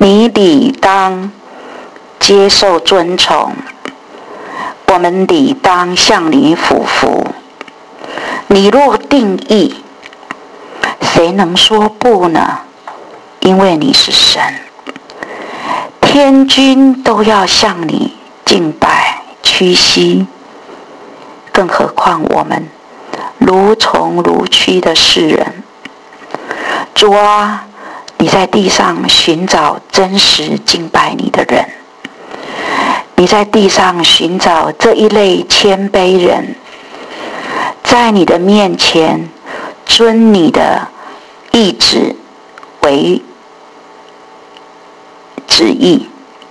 你理当接受尊崇，我们理当向你俯伏。你若定义，谁能说不呢？因为你是神，天君都要向你敬拜屈膝，更何况我们如虫如蛆的世人。主啊，你在地上寻找真实敬拜你的人，你在地上寻找这一类谦卑人，在你的面前遵你的意志为旨意，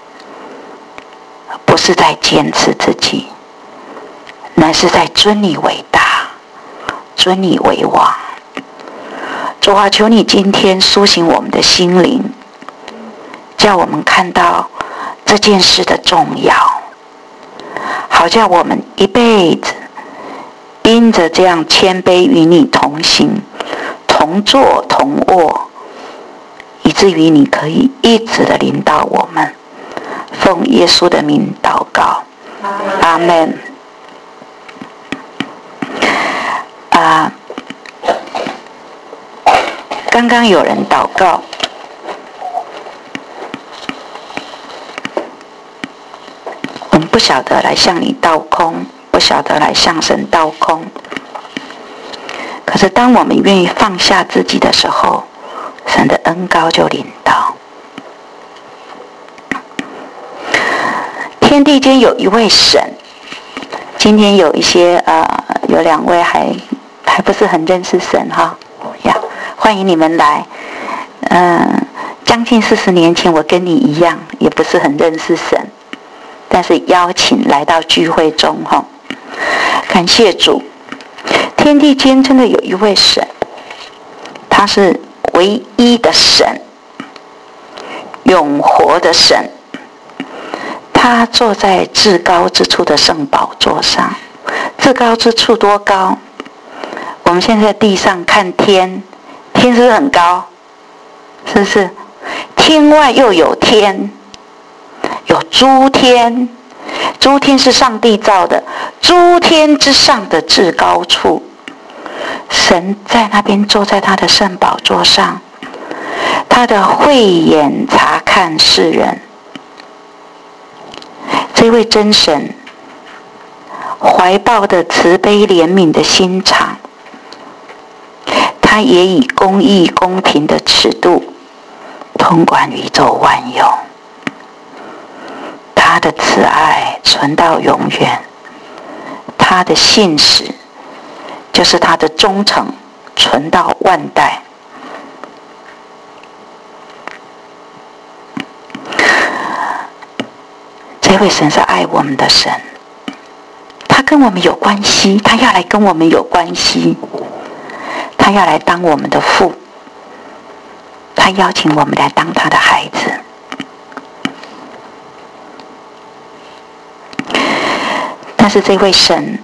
不是在坚持自己，乃是在尊你为大，尊你为王。主啊，求你今天苏醒我们的心灵，叫我们看到这件事的重要，好叫我们一辈子因着这样谦卑与你同行，同坐同卧，以至于你可以一直的领导我们。奉耶稣的名祷告，阿们。刚刚有人祷告，我们不晓得来向你倒空，不晓得来向神倒空。可是当我们愿意放下自己的时候，神的恩膏就临到。天地间有一位神，今天有一些有两位还不是很认识神哈呀，欢迎你们来。将近40年前，我跟你一样，也不是很认识神，但是邀请来到聚会中哈，感谢主。天地间真的有一位神，他是唯一的神，永活的神。他坐在至高之处的圣宝座上，至高之处多高？我们现在在地上看天，天是不是很高？是不是？天外又有天，有诸天，诸天是上帝造的，诸天之上的至高处，神在那边坐在他的圣宝座上，他的慧眼察看世人。这位真神怀抱的慈悲怜悯的心肠，他也以公义公平的尺度统管宇宙万有。他的慈爱存到永远，他的信实就是他的忠诚存到万代。这位神是爱我们的神，他跟我们有关系，他要来跟我们有关系，他要来当我们的父，他邀请我们来当他的孩子。但是这位神，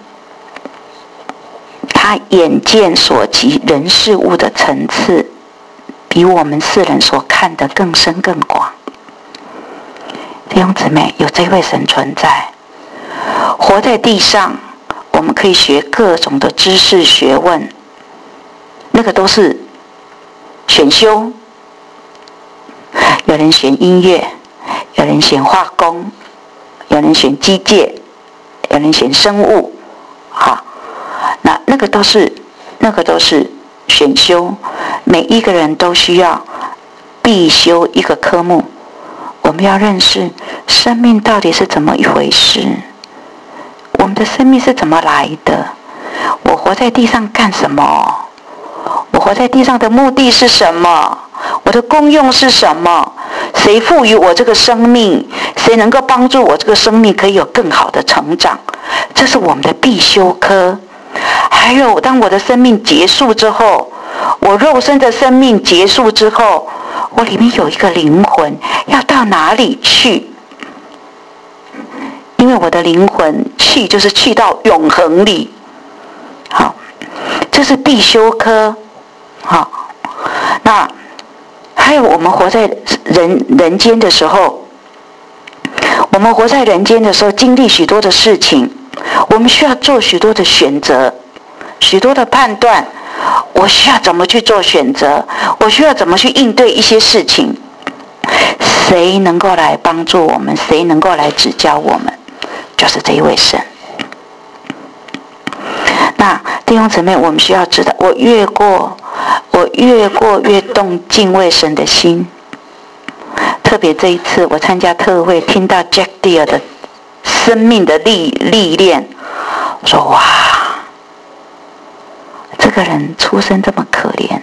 他眼见所及人事物的层次，比我们世人所看的更深更广。弟兄姊妹，有这位神存在，活在地上，我们可以学各种的知识学问，那个都是选修。有人选音乐，有人选化工，有人选机械，有人选生物，好，那个都是选修，每一个人都需要必修一个科目。我们要认识生命到底是怎么一回事，我们的生命是怎么来的，我活在地上干什么，我活在地上的目的是什么，我的功用是什么，谁赋予我这个生命，谁能够帮助我这个生命可以有更好的成长，这是我们的必修科。还有当我的生命结束之后，我肉身的生命结束之后，我里面有一个灵魂要到哪里去？因为我的灵魂去就是去到永恒里。好，这是必修科。好，那还有我们活在人间的时候，经历许多的事情，我们需要做许多的选择，许多的判断。我需要怎么去做选择？我需要怎么去应对一些事情？谁能够来帮助我们？谁能够来指教我们？就是这一位神。那弟兄姊妹，我们需要知道，我越过越动敬畏神的心。特别这一次我参加特会，听到 Jack Deere 的生命的历练，我说哇，这个人出身这么可怜，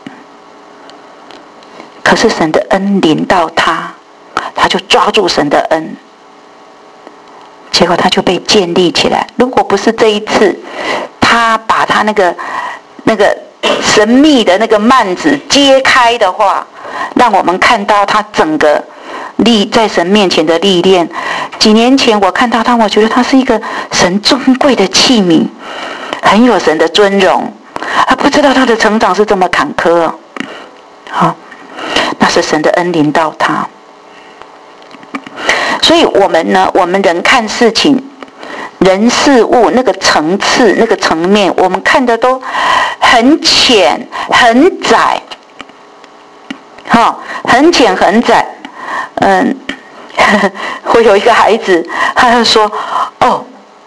可是神的恩临到他，他就抓住神的恩，结果他就被建立起来。如果不是这一次，他把他那个神秘的那个幔子揭开的话，让我们看到他整个在神面前的历练。几年前我看到他，我觉得他是一个神尊贵的器皿，很有神的尊荣。不知道他的成长是这么坎坷。好，那是神的恩临到他。所以我们呢，我们人看事情、人事物那个层次、那个层面，我们看的都很浅、很窄。很浅很窄。我有一个孩子，他就说：“哦，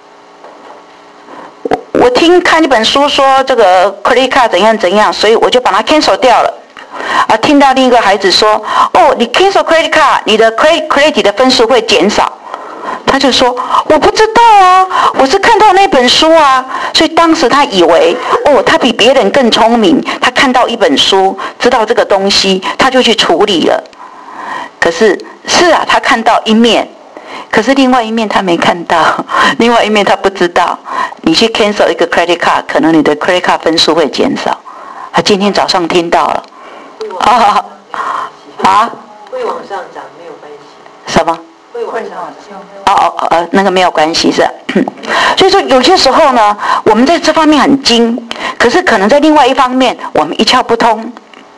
我看一本书说这个 credit card 怎样怎样，所以我就把它 cancel 掉了。”听到另一个孩子说：“哦，你 cancel credit card， 你的 credit 的分数会减少。”他就说：“我不知道啊，我是看到那本书啊。”所以当时他以为，他比别人更聪明，他看到一本书，知道这个东西，他就去处理了。可是他看到一面，可是另外一面他没看到，另外一面他不知道。你去 cancel 一个 credit card， 可能你的 credit card 分数会减少。今天早上听到了。 会往上涨没有关系。 什么？ 会往上涨。 那个没有关系是。所以说有些时候呢，我们在这方面很精，可是可能在另外一方面我们一窍不通。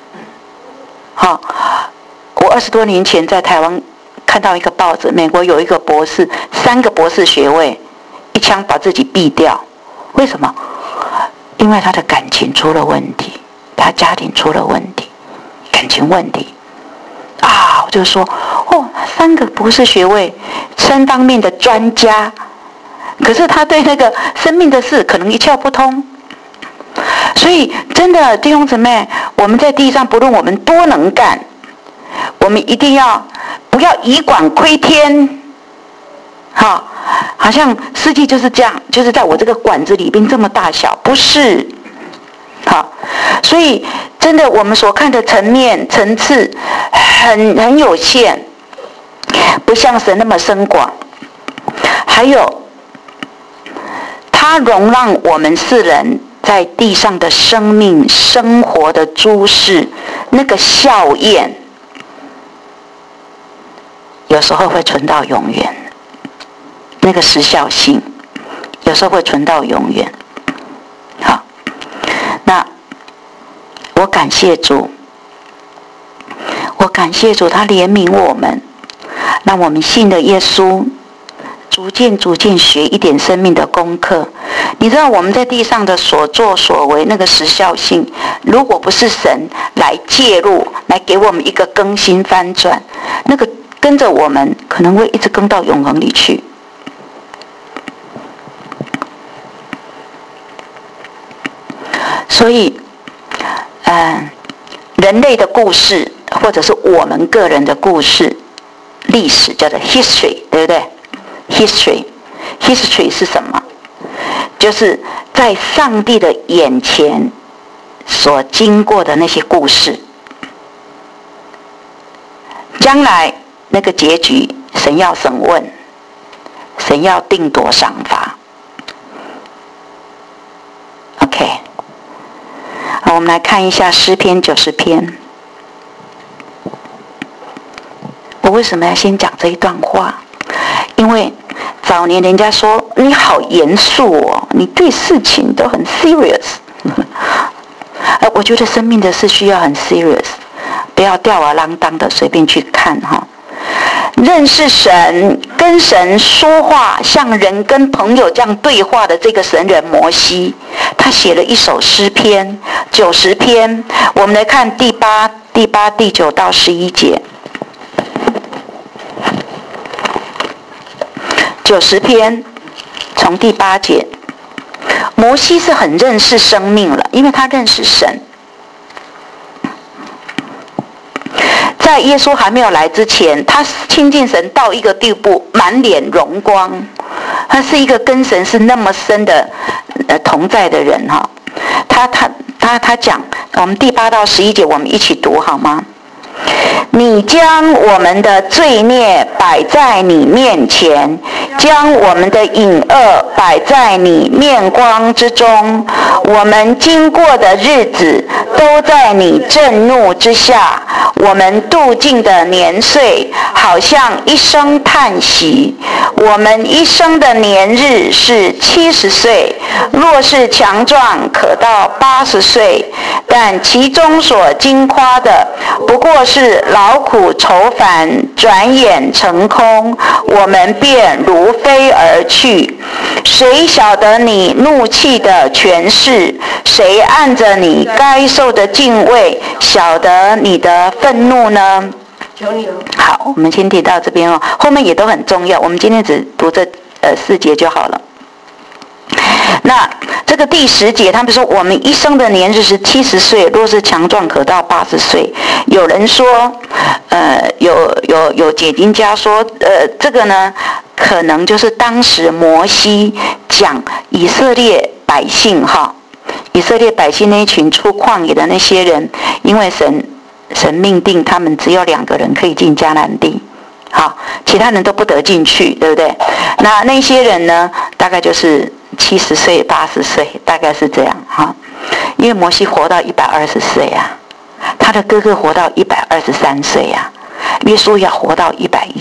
我20多年前在台湾看到一个报纸，美国有一个博士，3个博士学位，一枪把自己毙掉。为什么？因为他的感情出了问题，他家庭出了问题，感情问题。我就说，3个博士学位，3方面的专家，可是他对那个生命的事可能一窍不通。所以真的弟兄姊妹，我们在地上不论我们多能干，我们一定要不要以管窥天。好像世界就是这样，就是在我这个管子里边这么大小，不是。所以真的我们所看的层面层次很有限，不像神那么深广。还有他容让我们世人在地上的生命生活的诸事，那个效验有时候会存到永远，那个时效性有时候会存到永远。好，那我感谢主，他怜悯我们，让我们信了耶稣，逐渐学一点生命的功课。你知道我们在地上的所作所为，那个时效性，如果不是神来介入，来给我们一个更新翻转，那个跟着我们可能会一直跟到永恒里去。所以人类的故事，或者是我们个人的故事，历史叫做 history， 对不对？ history 是什么？就是在上帝的眼前所经过的那些故事，将来那个结局，神要审问，神要定夺赏罚。 OK， 好，我们来看一下诗篇90篇。我为什么要先讲这一段话？因为早年人家说你好严肃哦，你对事情都很 serious。我觉得生命的事需要很 serious， 不要吊儿郎当的随便去看哈。认识神，跟神说话，像人跟朋友这样对话的这个神人摩西，他写了一首诗篇，90篇。我们来看第8、第9到11节。90篇，从第8节，摩西是很认识生命了，因为他认识神。在耶稣还没有来之前，他亲近神到一个地步，满脸荣光。他是一个跟神是那么深的同在的人哈。他讲，我们第8到11节，我们一起读好吗？你将我们的罪孽摆在你面前，将我们的隐恶摆在你面光之中。我们经过的日子都在你震怒之下，我们度尽的年岁好像一声叹息。我们一生的年日是70岁，若是强壮可到80岁，但其中所经夸的不过是劳苦愁烦，转眼成空，我们便如飞而去。谁晓得你怒气的权势？谁按着你该受的敬畏晓得你的愤怒呢？好，我们先提到这边哦，后面也都很重要，我们今天只读这4节就好了。那这个第10节，他们说我们一生的年日是70岁，若是强壮可到80岁。有人说，有解经家说，这个呢，可能就是当时摩西讲以色列百姓哈，以色列百姓那一群出旷野的那些人，因为神命定他们只有2个人可以进迦南地，好，其他人都不得进去，对不对？那些人呢，大概就是70岁、80岁，大概是这样哈。因为摩西活到120岁啊，他的哥哥活到123岁啊，约书亚活到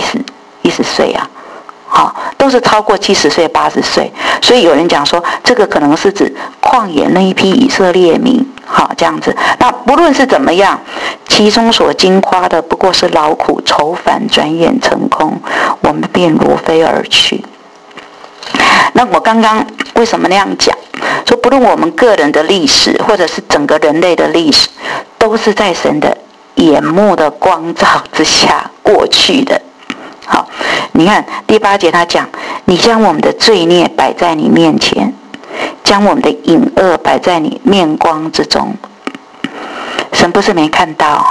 110岁啊，好，都是超过70岁、80岁。所以有人讲说，这个可能是指旷野那一批以色列民，好，这样子。那不论是怎么样，其中所经夸的不过是劳苦愁烦，转眼成空，我们便如飞而去。那我刚刚为什么那样讲？说不论我们个人的历史，或者是整个人类的历史，都是在神的眼目的光照之下过去的。好，你看第8节他讲，你将我们的罪孽摆在你面前，将我们的隐恶摆在你面光之中。神不是没看到，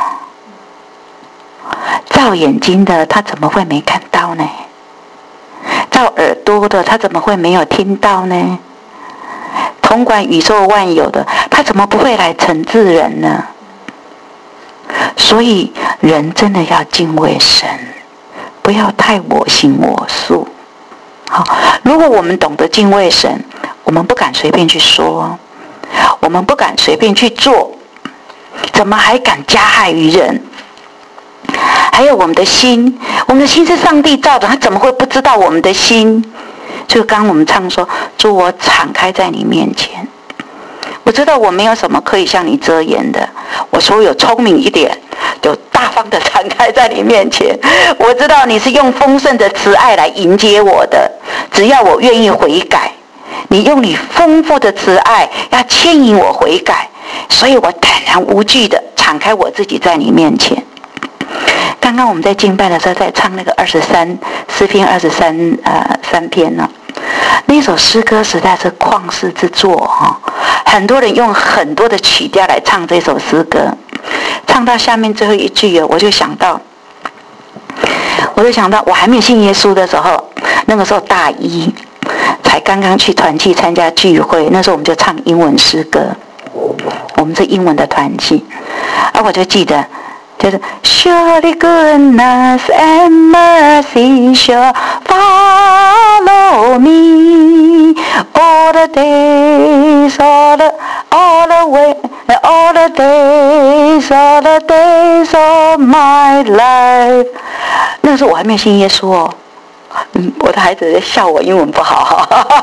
照眼睛的他怎么会没看到呢？照耳朵的他怎么会没有听到呢？统管宇宙万有的他怎么不会来惩治人呢？所以人真的要敬畏神，不要太我行我素。好，如果我们懂得敬畏神，我们不敢随便去说，我们不敢随便去做，怎么还敢加害于人？还有我们的心是上帝造的，他怎么会不知道我们的心？就刚刚我们唱说，主我敞开在你面前，我知道我没有什么可以向你遮掩的，我所有聪明一点，就大方的敞开在你面前。我知道你是用丰盛的慈爱来迎接我的，只要我愿意悔改，你用你丰富的慈爱要牵引我悔改，所以我坦然无惧的敞开我自己在你面前。刚刚我们在敬拜的时候在唱那个诗篇23篇呢，那首诗歌实在是旷世之作哈，很多人用很多的曲调来唱这首诗歌，唱到下面最后一句，我就想到我还没有信耶稣的时候，那个时候大一，才刚刚去团契参加聚会，那时候我们就唱英文诗歌，我们是英文的团契，我就记得。就是 Surely goodness and mercy shall follow me all the days, all the days of my life。那个时候我还没有信耶稣哦， 我的孩子在笑我英文不好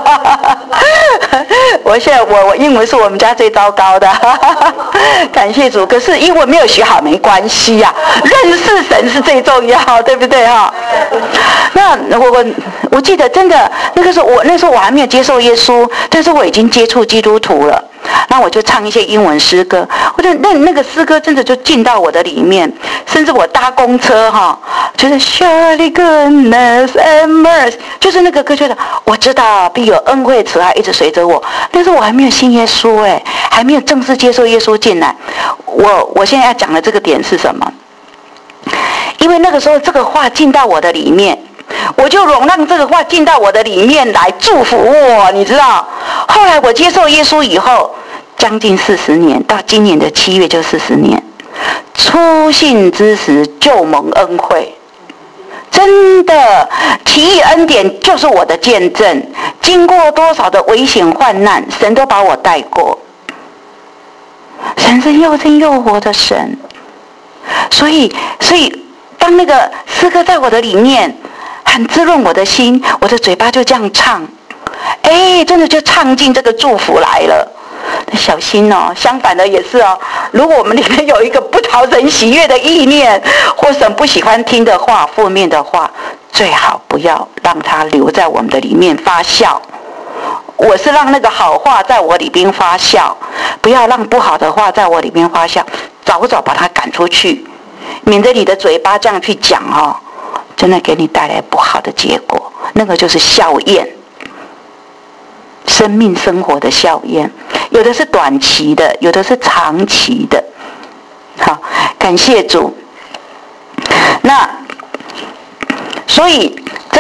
我现在我英文是我们家最糟糕的感谢主。可是英文没有学好没关系呀，认识神是最重要，对不对哈？那我记得真的那个时候我还没有接受耶稣，但是我已经接触基督徒了。那我就唱一些英文诗歌，我觉得那个诗歌真的就进到我的里面，甚至我搭公车就是 Surely goodness and mercy， 就是那个歌，觉得我知道必有恩惠慈爱一直随着我。但是我还没有信耶稣还没有正式接受耶稣进来。我现在要讲的这个点是什么？因为那个时候这个话进到我的里面，我就容让这个话进到我的里面来祝福我，你知道。后来我接受耶稣以后，将近40年，到今年的7月就40年。初信之时就蒙恩惠，真的奇异恩典就是我的见证。经过多少的危险患难，神都把我带过。神是又真又活的神，所以当那个诗歌在我的里面很滋润我的心，我的嘴巴就这样唱，真的就唱进这个祝福来了。小心相反的也是如果我们里面有一个不讨神喜悦的意念，或神不喜欢听的话，负面的话，最好不要让它留在我们的里面发酵。我是让那个好话在我里边发酵，不要让不好的话在我里边发酵，早早把它赶出去，免得你的嘴巴这样去讲真的给你带来不好的结果。那个就是效验，生命生活的效验，有的是短期的，有的是长期的。好，感谢主。那所以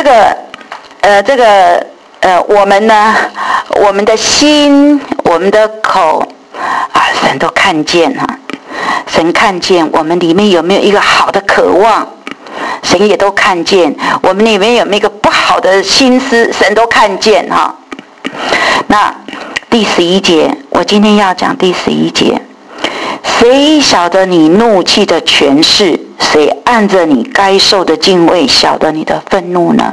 我们呢，我们的心，我们的口神都看见神看见我们里面有没有一个好的渴望，神也都看见我们里面有没有一个不好的心思，神都看见那第11节，我今天要讲第11节。谁晓得你怒气的权势？谁按着你该受的敬畏晓得你的愤怒呢？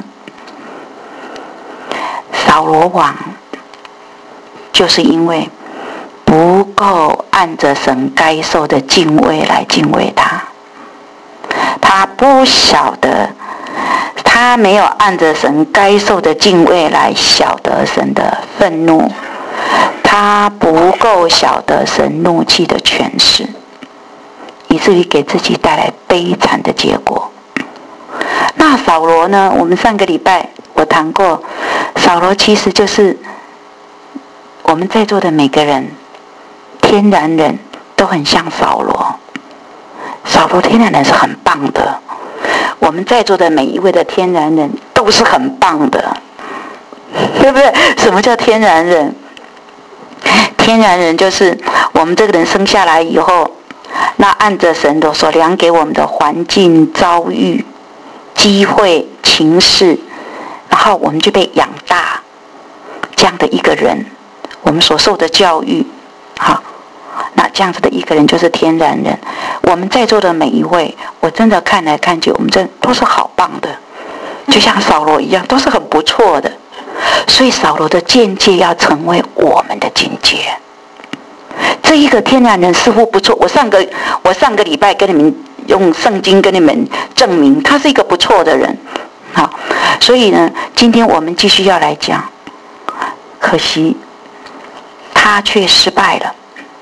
扫罗王就是因为不够按着神该受的敬畏来敬畏他，他不晓得，他没有按着神该受的敬畏来晓得神的愤怒，他不够晓得神怒气的权势，以至于给自己带来悲惨的结果。那扫罗呢？我们上个礼拜我谈过，扫罗其实就是我们在座的每个人，天然人都很像扫罗。扫罗天然人是很棒的，我们在座的每一位的天然人都是很棒的，对不对？什么叫天然人？天然人就是我们这个人生下来以后，那按着神的所量给我们的环境、遭遇、机会、情势，然后我们就被养大，这样的一个人，我们所受的教育，那这样子的一个人就是天然人。我们在座的每一位，我真的看来看去，我们真都是好棒的，就像扫罗一样，都是很不错的。所以扫罗的境界要成为我们的境界。这一个天然人似乎不错，我上个礼拜跟你们用圣经跟你们证明他是一个不错的人。好，所以呢，今天我们继续要来讲，可惜他却失败了。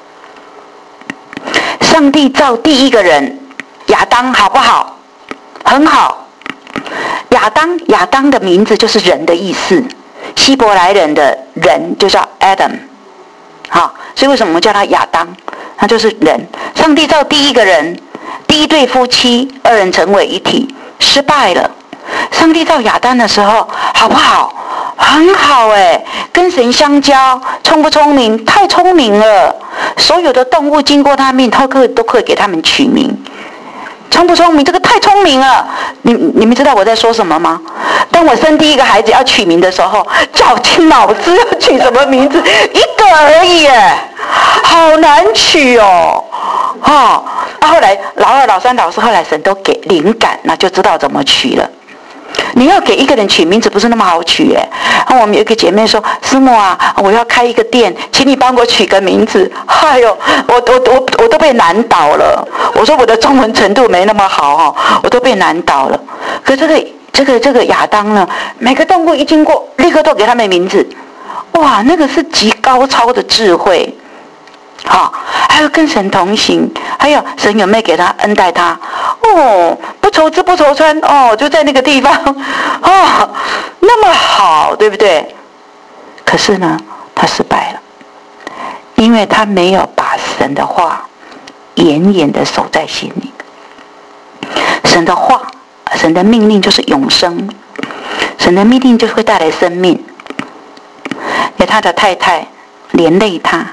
上帝造第一个人亚当好不好？很好。亚当的名字就是人的意思，希伯来人的人就叫 Adam， 所以为什么我们叫他亚当？他就是人。上帝造第一个人，第一对夫妻，2人成为一体，失败了。上帝造亚当的时候好不好？很好跟神相交，聪不聪明？太聪明了，所有的动物经过他命都可以给他们取名。聪不聪明？这个太聪明了。你们知道我在说什么吗？当我生第一个孩子要取名的时候，绞尽脑汁要取什么名字，一个而已好难取后来老2、老3、老4，后来神都给灵感，那就知道怎么取了。 你要给一个人取名字不是那么好取哎。我们有一个姐妹说：“师母啊，我要开一个店，请你帮我取个名字。”哎呦，我都被难倒了。我说我的中文程度没那么好哦，我都被难倒了。可这个亚当呢，每个动物一经过，立刻都给他们名字。哇，那个是极高超的智慧。好，还有跟神同行，还有神有没有给他恩待他？哦，不愁吃不愁穿哦，就在那个地方哦，那么好，对不对？可是呢，他失败了，因为他没有把神的话严严的守在心里。神的话，神的命令就是永生，神的命令就会带来生命。给他的太太连累他。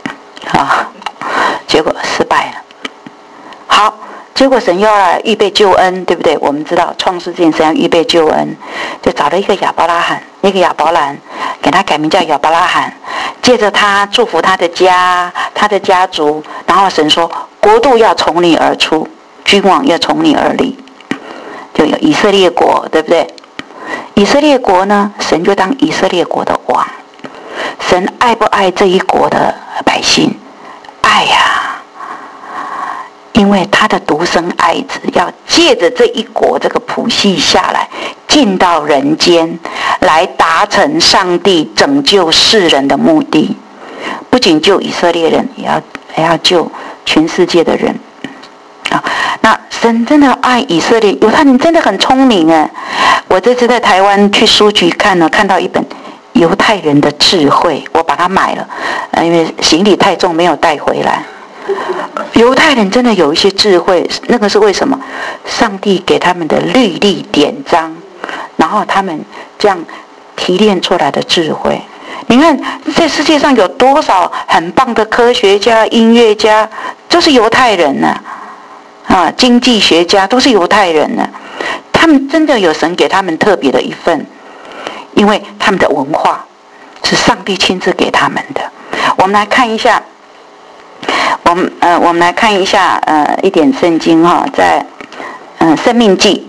结果失败了。好，结果神又要来预备救恩，对不对？我们知道创世纪神要预备救恩，就找了一个亚伯拉罕，一个亚伯兰，给他改名叫亚伯拉罕，借着他祝福他的家，他的家族。然后神说，国度要从你而出，君王要从你而立，就有以色列国，对不对？以色列国呢，神就当以色列国的王。神爱不爱这一国的百姓？爱呀！因为他的独生爱子要借着这一国这个谱系下来，进到人间，来达成上帝拯救世人的目的。不仅救以色列人，也要救全世界的人。那神真的爱以色列，犹太人真的很聪明哎！我这次在台湾去书局看到一本犹太人的智慧，我把它买了，因为行李太重没有带回来。犹太人真的有一些智慧，那个是为什么？上帝给他们的律例典章，然后他们这样提炼出来的智慧。你看这世界上有多少很棒的科学家、音乐家，都是犹太人呢？经济学家都是犹太人呢。他们真的有神给他们特别的一份，因为他们的文化是上帝亲自给他们的。我们来看一下，我们来看一下一点圣经哈，在申命记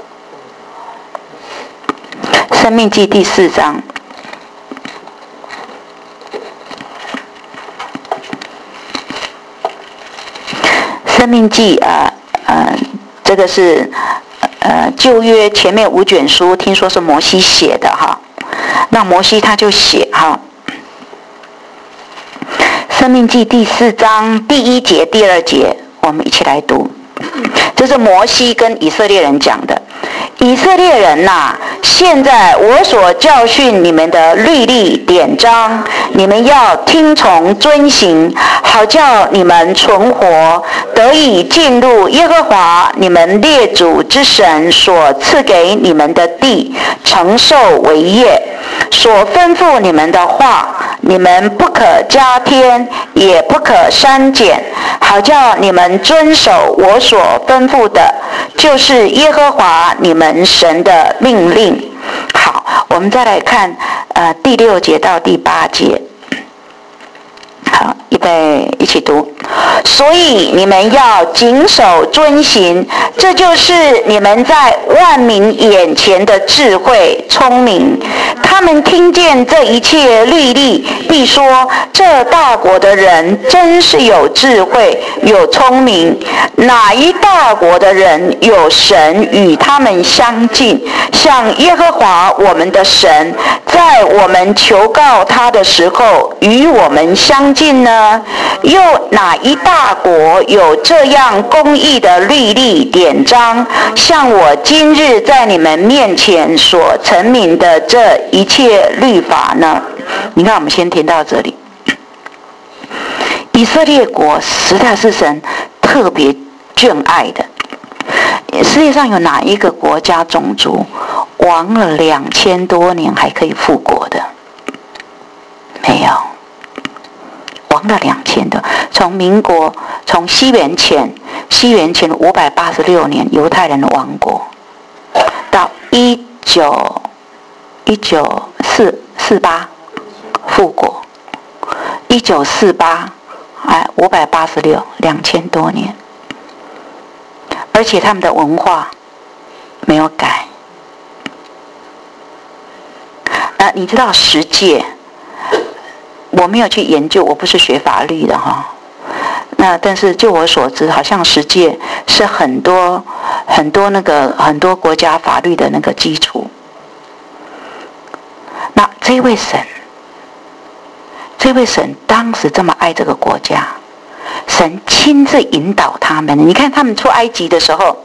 第4章。申命记这个是旧约前面5卷书，听说是摩西写的哈。那摩西他就写哈，申命记第4章第1节、第2节，我们一起来读。这是摩西跟以色列人讲的。以色列人呐，现在我所教训你们的律例典章，你们要听从遵行，好叫你们存活，得以进入耶和华你们列祖之神所赐给你们的地，承受为业。所吩咐你们的话，你们不可加添，也不可删减，好叫你们遵守我所吩咐的，就是耶和华你们神的命令。好，我们再来看第6节到第8节。好，预备一起读。所以你们要谨守遵行，这就是你们在万民眼前的智慧聪明。他们听见这一切律例，必说，这大国的人真是有智慧有聪明。哪一大国的人有神与他们相近，像耶和华我们的神，在我们求告他的时候与我们相近呢？又哪一大国有这样公义的律例典章，像我今日在你们面前所陈明的这一切律法呢？你看，我们先听到这里。以色列国实在是神特别眷爱的。世界上有哪一个国家种族亡了2000多年还可以复国的？没有，亡了2000多。从西元前586年犹太人亡国，到1948复国，1948 586 2000多年，而且他们的文化没有改， 那你知道十诫，我没有去研究，我不是学法律的哈。那但是就我所知，好像十诫是很多国家法律的那个基础。那这位神当时这么爱这个国家，神亲自引导他们。你看他们出埃及的时候，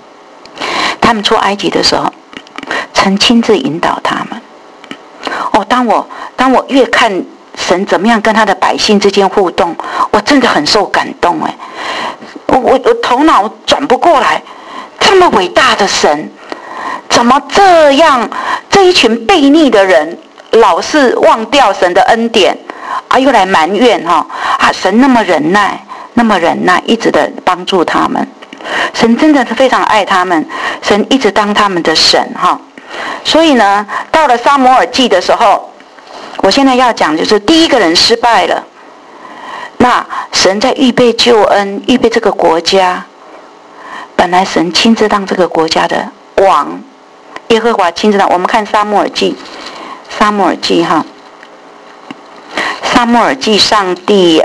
神亲自引导他们。哦，当我越看神怎么样跟他的百姓之间互动，我真的很受感动哎！我头脑转不过来，这么伟大的神，怎么这样？这一群悖逆的人，老是忘掉神的恩典，又来埋怨哈神那么忍耐，一直的帮助他们。神真的是非常爱他们，神一直当他们的神哈。所以呢，到了撒母耳记的时候，我现在要讲就是第一个人失败了。那神在预备救恩，预备这个国家。本来神亲自当这个国家的王，耶和华亲自当。我们看撒母耳记哈，撒母耳记上第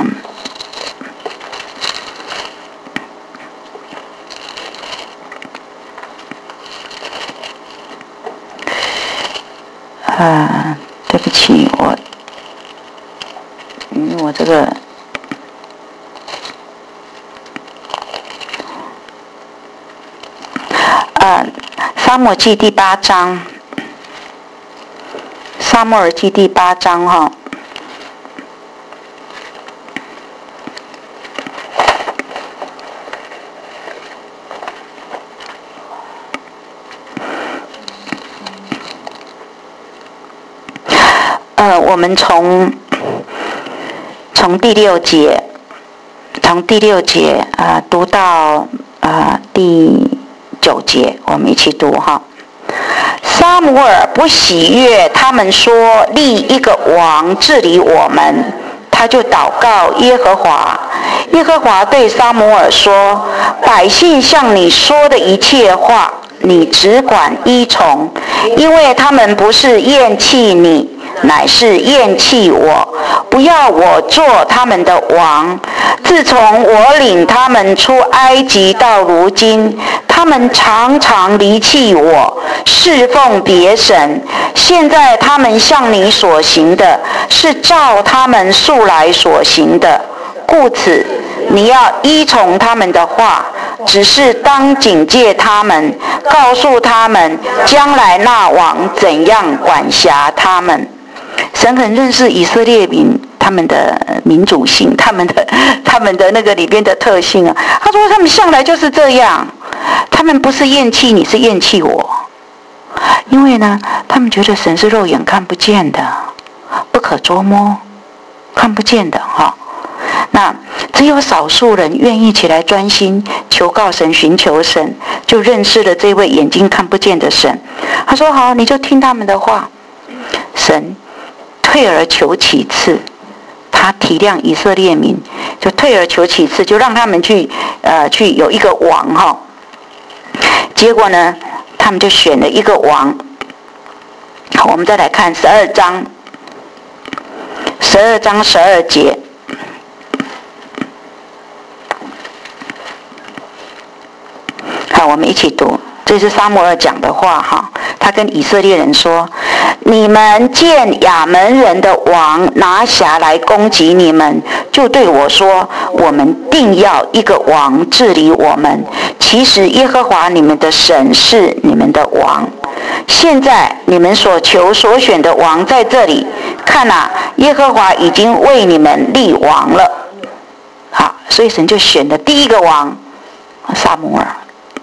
对不起，我这个撒母耳记第8章，撒母耳记第8章哈。我们从第6节，读到第9节，我们一起读哈。撒母耳不喜悦他们说立一个王治理我们，他就祷告耶和华。耶和华对撒母耳说：百姓向你说的一切话，你只管依从，因为他们不是厌弃你，乃是厌弃我，不要我做他们的王。自从我领他们出埃及到如今，他们常常离弃我，侍奉别神。现在他们向你所行的，是照他们素来所行的，故此你要依从他们的话，只是当警戒他们，告诉他们将来那王怎样管辖他们。神很认识以色列民他们的民主性，他们的那个里边的特性啊。他说他们向来就是这样，他们不是厌弃你，是厌弃我。因为呢，他们觉得神是肉眼看不见的，不可捉摸，看不见的哈。那只有少数人愿意起来专心求告神，寻求神，就认识了这位眼睛看不见的神。他说好，你就听他们的话。神退而求其次，他体谅以色列民，就退而求其次，就让他们去有一个王哈。结果呢，他们就选了一个王。好，我们再来看12章12节。好，我们一起读，这是撒母耳讲的话哈。他跟以色列人说：你们见亚门人的王拿辖来攻击你们，就对我说：我们定要一个王治理我们。其实耶和华你们的神是你们的王。现在你们所求所选的王在这里，看啊，耶和华已经为你们立王了。好，所以神就选了第一个王撒母耳。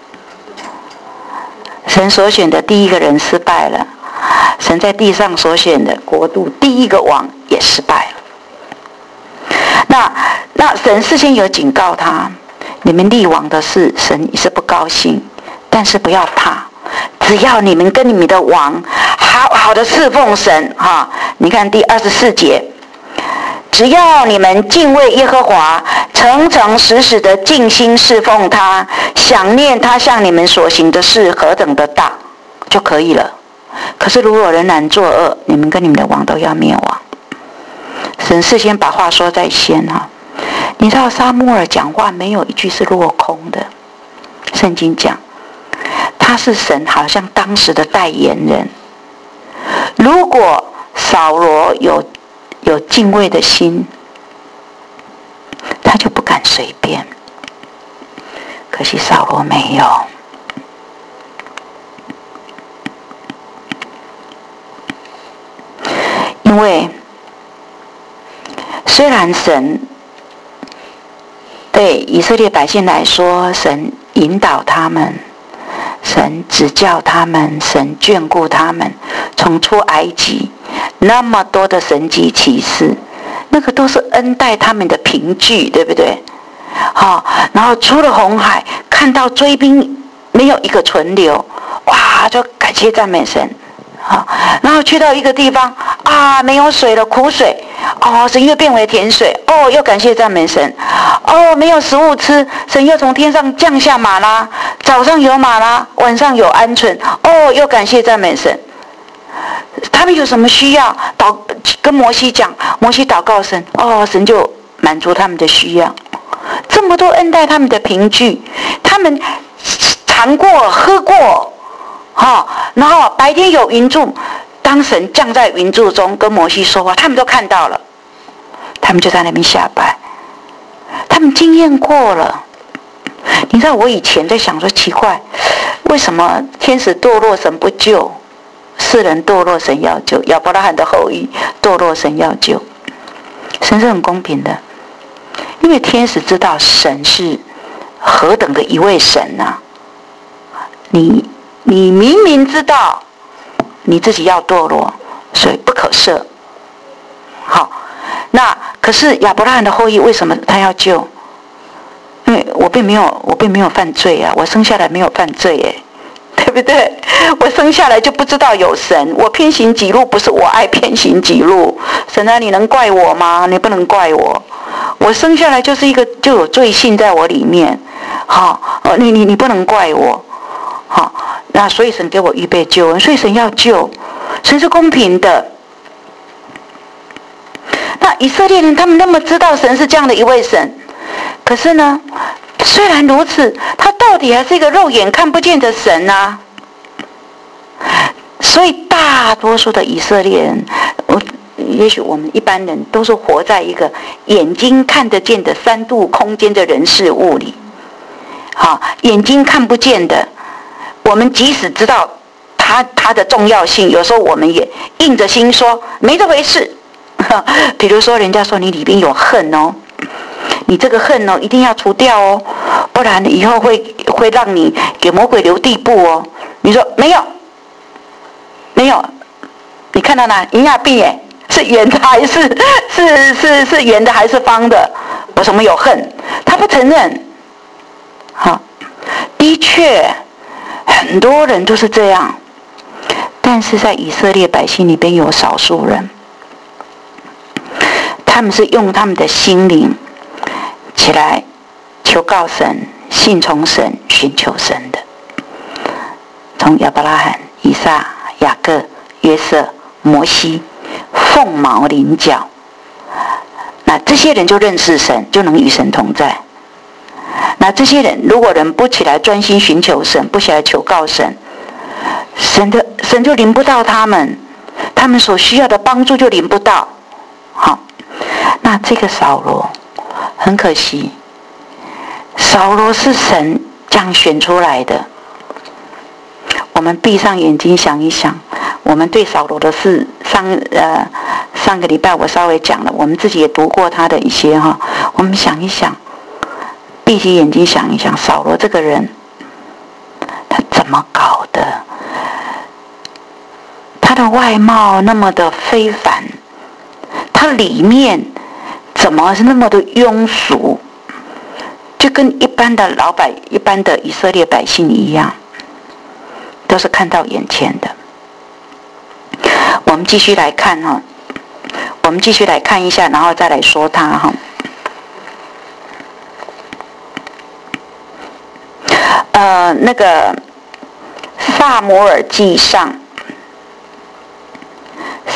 神所选的第一个人失败了，神在地上所选的国度第一个王也失败了。那神事先有警告他，你们立王的事神也是不高兴，但是不要怕，只要你们跟你们的王好好的侍奉神哈。你看第24节，只要你们敬畏耶和华，诚诚实实的尽心侍奉他，想念他向你们所行的事何等的大就可以了。 可是如果仍然作恶，你们跟你们的王都要灭亡。神事先把话说在先哈。你知道撒母耳讲话没有一句是落空的，圣经讲他是神好像当时的代言人。如果扫罗有敬畏的心，他就不敢随便。可惜扫罗没有。因为虽然神对以色列百姓来说，神引导他们，神指教他们，神眷顾他们，从出埃及那么多的神迹奇事，那个都是恩待他们的凭据，对不对？然后出了红海，看到追兵没有一个存留，哇，就感谢赞美神。然后去到一个地方啊，没有水了，苦水，神又变为甜水，又感谢赞美神。没有食物吃，神又从天上降下玛拉，早上有玛拉，晚上有鹌鹑，又感谢赞美神。他们有什么需要，跟摩西讲，摩西祷告神，神就满足他们的需要。这么多恩待他们的凭据，他们尝过喝过。然后白天有云柱，当神降在云柱中跟摩西说话，他们都看到了，他们就在那边下拜，他们经验过了。你知道我以前在想说，奇怪，为什么天使堕落神不救，世人堕落神要救，亚伯拉罕的后裔堕落神要救？神是很公平的，因为天使知道神是何等的一位神啊！你明明知道你自己要堕落，所以不可赦。好，那可是亚伯拉罕的后裔为什么他要救？因为我并没有犯罪啊，我生下来没有犯罪对不对？我生下来就不知道有神，我偏行己路，不是我爱偏行己路。神啊，你能怪我吗？你不能怪我，我生下来就是就有罪性在我里面。你不能怪我。那所以神给我预备救恩，所以神要救，神是公平的。那以色列人他们那么知道神是这样的一位神，可是呢，虽然如此，他到底还是一个肉眼看不见的神啊。所以大多数的以色列人，也许我们一般人都是活在一个眼睛看得见的3度空间的人事物里。眼睛看不见的，我们即使知道它的重要性，有时候我们也硬着心说没这回事。比如说人家说你里边有恨你这个恨一定要除掉不然以后会让你给魔鬼留地步你说没有，你看到哪？银牙币是圆的还是圆的还是方的？我什么有恨？他不承认。的确很多人都是这样，但是在以色列百姓里边有少数人，他们是用他们的心灵起来求告神，信从神，寻求神的。从亚伯拉罕、以撒、雅各、约瑟、摩西凤毛麟角，那这些人就认识神，就能与神同在。那这些人如果人不起来专心寻求神，不起来求告神，神就临不到他们，他们所需要的帮助就临不到。那这个扫罗很可惜，扫罗是神这样选出来的。我们闭上眼睛想一想，我们对扫罗的事，上个礼拜我稍微讲了，我们自己也读过他的一些我们想一想，闭起眼睛想一想，扫罗这个人他怎么搞的？他的外貌那么的非凡，他里面怎么是那么的庸俗，就跟一般的一般的以色列百姓一样，都是看到眼前的。我们继续来看我们继续来看一下，然后再来说他那个撒母耳记上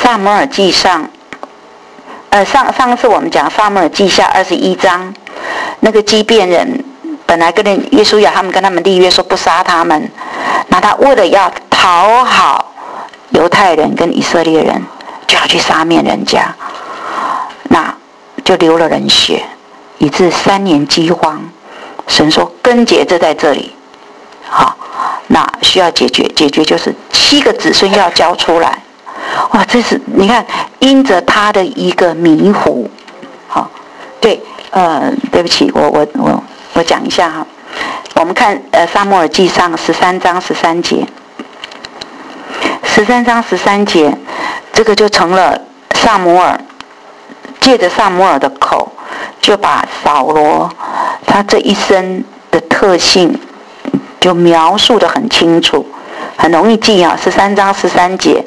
撒母耳记上，上次我们讲撒母耳记下21章，那个基遍人本来跟约书亚他们跟他们立约说不杀他们，那他为了要讨好犹太人跟以色列人，就要去杀灭人家，那就流了人血，以致3年饥荒。神说根结就在这里，好，那需要解决就是7个子孙要交出来。哇，这是你看，因着他的一个迷糊，好，对，对不起，我讲一下哈，我们看撒母耳记上13章13节，13章13节，这个就成了撒母耳借着撒母耳的口，就把扫罗他这一生的特性就描述得很清楚，很容易记啊。13章13节，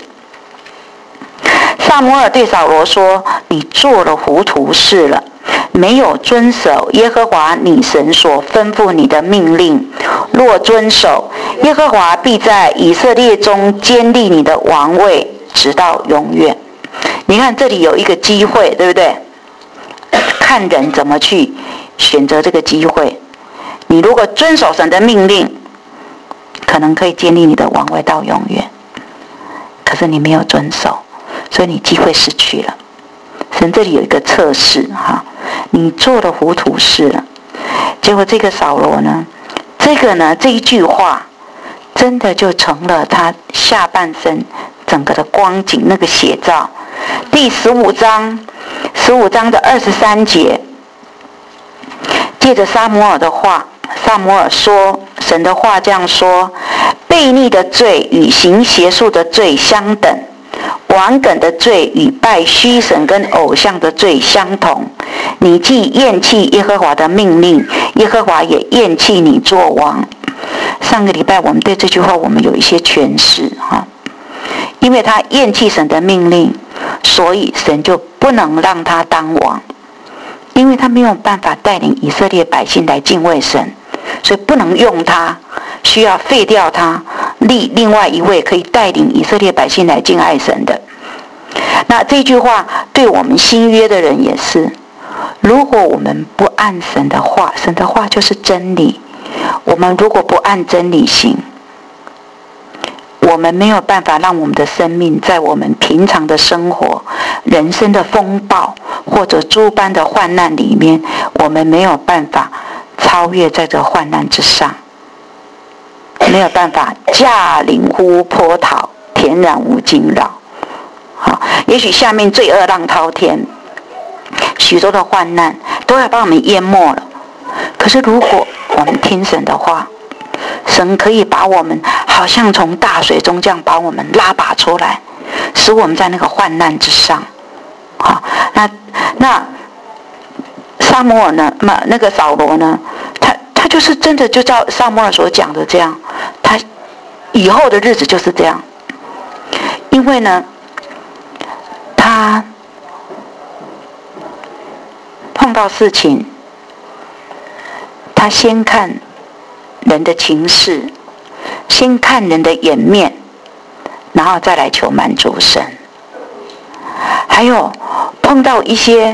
撒母耳对扫罗说：“你做了糊涂事了，没有遵守耶和华你神所吩咐你的命令。若遵守，耶和华必在以色列中坚立你的王位，直到永远。”你看这里有一个机会，对不对？看人怎么去选择这个机会。你如果遵守神的命令，可能可以建立你的王位到永远。可是你没有遵守，所以你机会失去了。神这里有一个测试哈，你做了糊涂事了。结果这个扫罗呢，这一句话，真的就成了他下半生整个的光景那个写照。第15章的23节，借着撒母耳的话，撒母耳说，神的话这样说：悖逆的罪与行邪术的罪相等，顽梗的罪与拜虚神跟偶像的罪相同。你既厌弃耶和华的命令，耶和华也厌弃你做王。上个礼拜我们对这句话我们有一些诠释哈，因为他厌弃神的命令，所以神就不能让他当王，因为他没有办法带领以色列百姓来敬畏神，所以不能用他，需要废掉他，立另外一位可以带领以色列百姓来敬爱神的。那这句话对我们新约的人也是，如果我们不按神的话，神的话就是真理，我们如果不按真理行，我们没有办法让我们的生命在我们平常的生活、人生的风暴或者诸般的患难里面，我们没有办法超越在这患难之上，没有办法驾临乎波涛，恬然无惊扰。好，也许下面罪恶浪滔天，许多的患难都要把我们淹没了。可是如果我们听神的话，神可以把我们好像从大水中这样把我们拉拔出来，使我们在那个患难之上。好，那撒母耳呢？那个扫罗呢？他就是真的就照撒母耳所讲的这样，他以后的日子就是这样。因为呢，他碰到事情，他先看人的情势，先看人的颜面，然后再来求满足神。还有碰到一些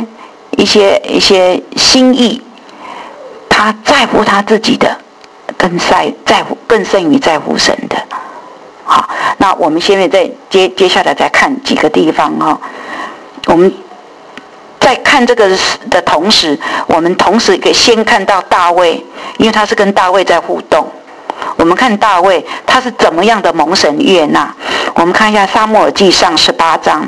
心意，他在乎他自己的，更胜于在乎神的。好，那我们现在再接下来再看几个地方哈。我们在看这个的同时，我们同时可以先看到大卫，因为他是跟大卫在互动。我们看大卫他是怎么样的蒙神悦纳。我们看一下撒母耳记上18章。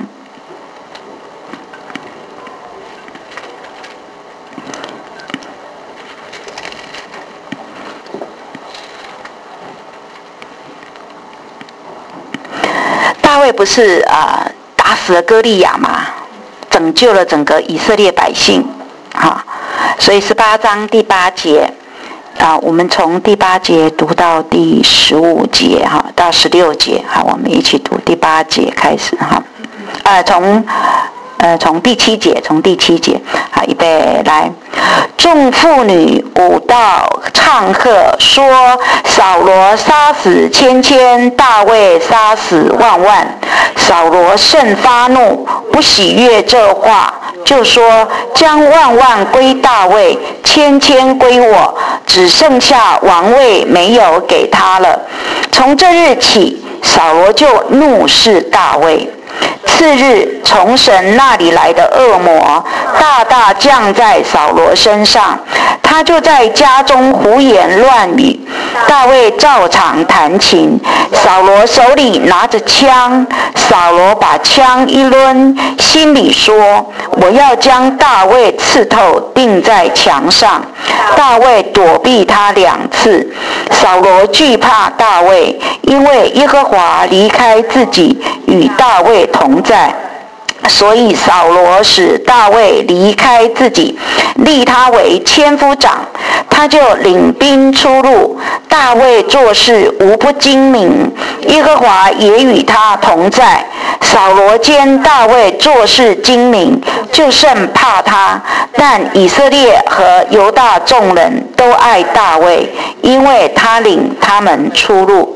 大卫不是打死了歌利亚吗？拯救了整个以色列百姓啊，所以18章第8节我们从第8节读到第15节哈，到16节，好，我们一起读第8节开始哈。从从第七节，好，预备来。众妇女舞蹈唱和，说：扫罗杀死千千，大卫杀死万万。扫罗甚发怒，不喜悦这话，就说：将万万归大卫，千千归我，只剩下王位没有给他了。从这日起，扫罗就怒视大卫。次日，从神那里来的恶魔大大降在扫罗身上，他就在家中胡言乱语。大卫照常弹琴，扫罗手里拿着枪，扫罗把枪一抡，心里说：我要将大卫刺透，钉在墙上。大卫躲避他2次。扫罗惧怕大卫，因为耶和华离开自己与大卫同在，所以扫罗使大卫离开自己，立他为千夫长，他就领兵出入。大卫做事无不精明，耶和华也与他同在。扫罗见大卫做事精明，就甚怕他。但以色列和犹大众人都爱大卫，因为他领他们出入。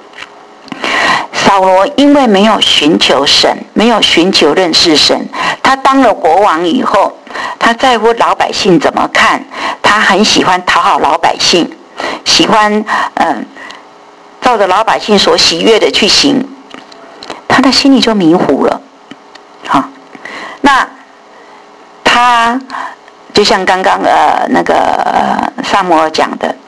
扫罗因为没有寻求神，没有寻求认识神，他当了国王以后，他在乎老百姓怎么看，他很喜欢讨好老百姓，喜欢照着老百姓所喜悦的去行，他的心里就迷糊了。好，那他就像刚刚那个撒母耳讲的，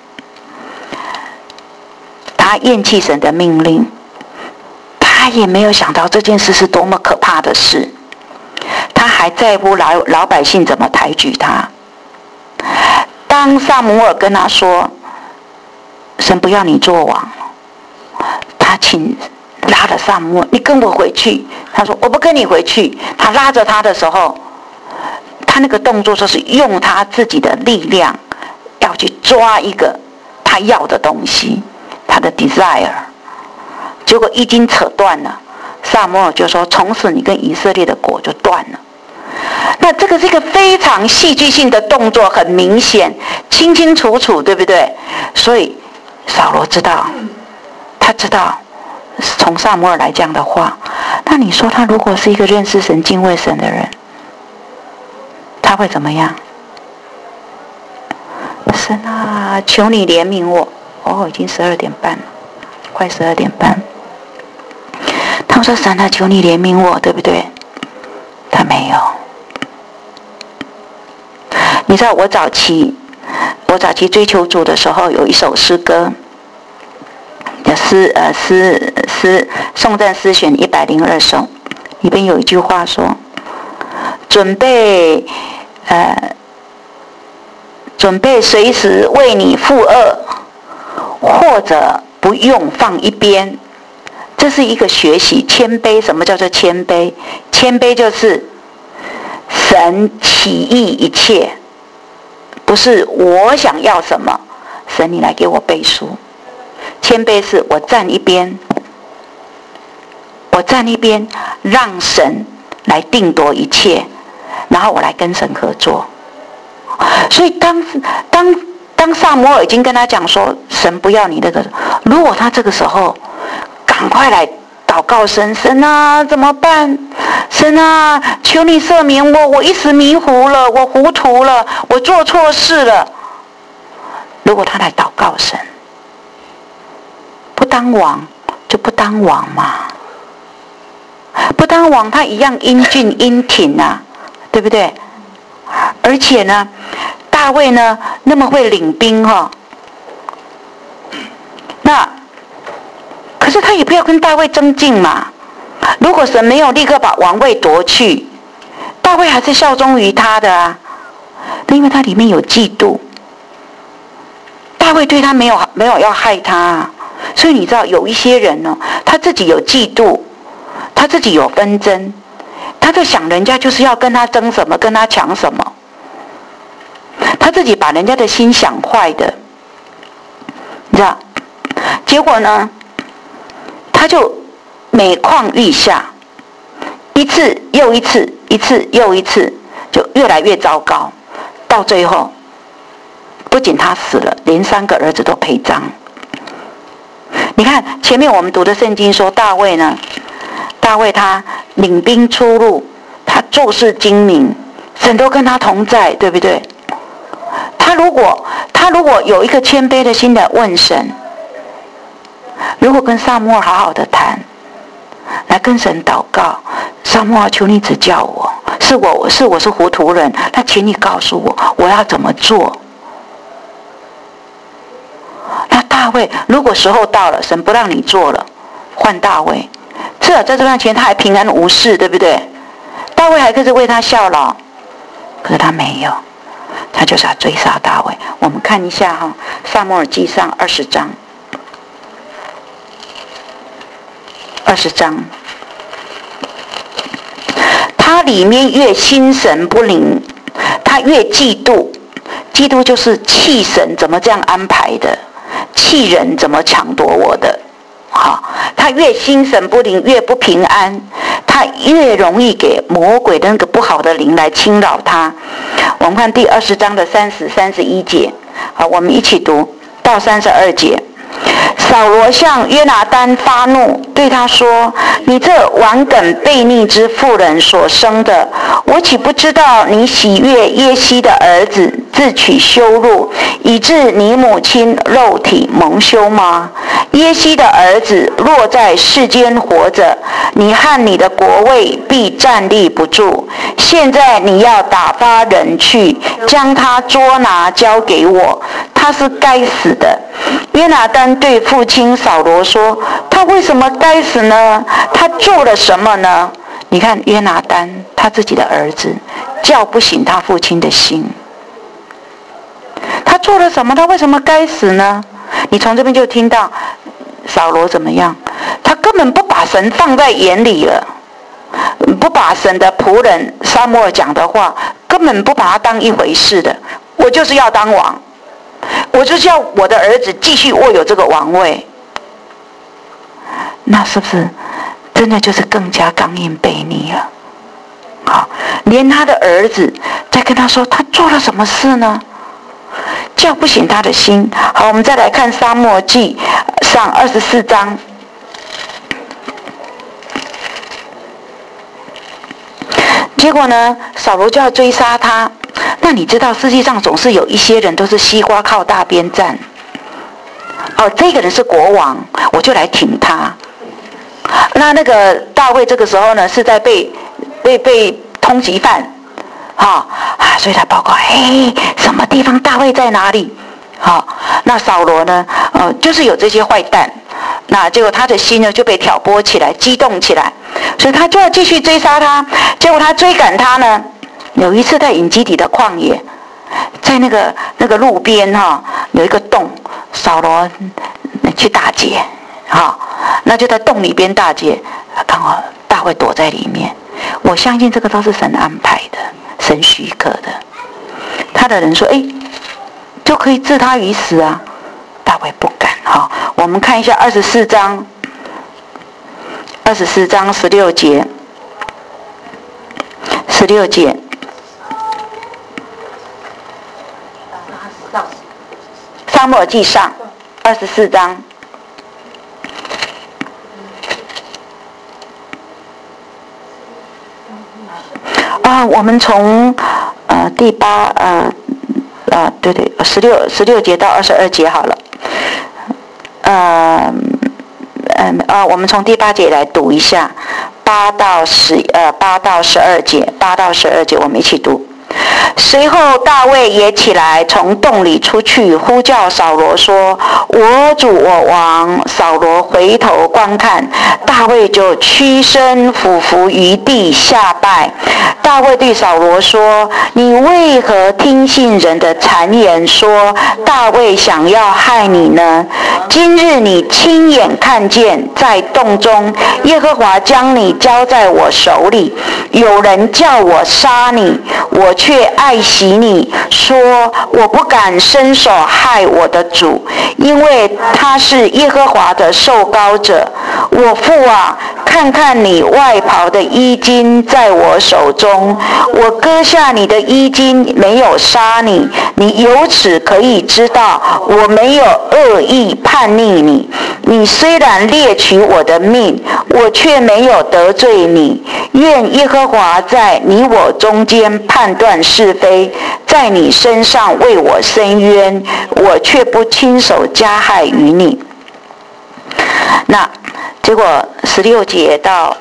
他厌弃神的命令，他也没有想到这件事是多么可怕的事，他还在乎老百姓怎么抬举他。当撒母耳跟他说神不要你做王，他拉着撒母耳，你跟我回去。他说我不跟你回去。他拉着他的时候，他那个动作就是用他自己的力量要去抓一个他要的东西，他的 desire。 结果一经扯断了，撒母耳就说从此你跟以色列的国就断了。那这个是一个非常戏剧性的动作，很明显清清楚楚，对不对？所以扫罗知道，他知道从撒母耳来讲的话，那你说他如果是一个认识神敬畏神的人，他会怎么样？神啊，求你怜悯我。已经12点半了，快12点半。他说神啊，求你怜悯我，对不对？他没有。你知道我早期追求主的时候，有一首诗歌的颂赞诗选102首，里边有一句话说：准备随时为你负恶，或者不用放一边。这是一个学习谦卑。什么叫做谦卑？谦卑就是神起意一切，不是我想要什么，神你来给我背书。谦卑是我站一边，让神来定夺一切，然后我来跟神合作。所以当撒母耳已经跟他讲说神不要你那个，如果他这个时候赶快来祷告神，神啊怎么办？神啊，求你赦免我一时迷糊了，我糊涂了，我做错事了。如果他来祷告神，不当王就不当王嘛，不当王他一样英俊英挺啊，对不对？而且呢，大卫呢那么会领兵那可是他也不要跟大卫争竞嘛。如果神没有立刻把王位夺去，大卫还是效忠于他的啊，因为他里面有嫉妒。大卫对他没有要害他啊，所以你知道有一些人呢，他自己有嫉妒，他自己有纷争，他就想人家就是要跟他争什么，跟他抢什么，他自己把人家的心想坏的，你知道？结果呢，他就每况愈下，一次又一次， 一次又一次，就越来越糟糕。到最后，不仅他死了，连3个儿子都陪葬。你看前面我们读的圣经说，大卫呢，大卫他领兵出入，他做事精明，神都跟他同在，对不对？他如果有一个谦卑的心来问神，如果跟撒母耳好好的谈，来跟神祷告，撒母耳，求你指教我，我是糊涂人，那请你告诉我，我要怎么做？那大卫如果时候到了，神不让你做了，换大卫，至少在这段期间他还平安无事，对不对？大卫还可以为他效劳，可是他没有，他就是要追杀大卫。我们看一下哈，撒母耳记上20章，20章，他里面越心神不宁，他越嫉妒，嫉妒就是气神怎么这样安排的，气人怎么抢夺我的。好，他越心神不宁，越不平安，他越容易给魔鬼的那个不好的灵来侵扰他。我们看第20章的30、31节，好，我们一起读到32节。扫罗向约拿单发怒，对他说：你这顽梗悖逆之妇人所生的，我岂不知道你喜悦耶西的儿子，自取羞辱，以致你母亲肉体蒙羞吗？耶西的儿子若在世间活着，你和你的国位必站立不住。现在你要打发人去，将他捉拿交给我，他是该死的。约拿单对父亲扫罗说：他为什么该死呢？他做了什么呢？你看约拿单他自己的儿子，叫不醒他父亲的心。他做了什么？他为什么该死呢？你从这边就听到扫罗怎么样？他根本不把神放在眼里了，不把神的仆人撒母耳讲的话，根本不把他当一回事的。我就是要当王，我就是要我的儿子继续握有这个王位。那是不是真的就是更加刚硬悖逆了？好，连他的儿子在跟他说，他做了什么事呢？叫不醒他的心。好，我们再来看撒母耳记上24章。结果呢，扫罗就要追杀他。那你知道世界上总是有一些人都是西瓜靠大边站。哦，这个人是国王，我就来挺他。那个大卫这个时候呢，是在被通缉犯。所以他报告，什么地方大卫在哪里？那扫罗呢，就是有这些坏蛋，那结果他的心呢就被挑拨起来，激动起来，所以他就要继续追杀他。结果他追赶他呢，有一次在隐基底的旷野，在那个路边有一个洞，扫罗去打劫，那就在洞里边打劫，刚好大卫躲在里面。我相信这个都是神安排的，神许可的。他的人说，就可以置他于死啊。大卫不敢。我们看一下24章16节，16节。撒母耳记上24章。我们从第816节到22节好了。我们从第8节来读一下，8到12节，我们一起读。随后大卫也起来，从洞里出去，呼叫扫罗说：我主我王。扫罗回头观看，大卫就屈身俯伏于地下拜。大卫对扫罗说：你为何听信人的谗言，说大卫想要害你呢？今日你亲眼看见，在洞中耶和华将你交在我手里，有人叫我杀你，我却爱惜你，说我不敢伸手害我的主，因为他是耶和华的受膏者。我父啊， 看看你外袍的衣襟在我手中，我割下你的衣襟，没有杀你，你由此可以知道我没有恶意叛逆你。你虽然猎取我的命，我却没有得罪你。愿耶和华在你我中间判断是非，在你身上为我伸冤，我却不亲手加害于你。那结果16节到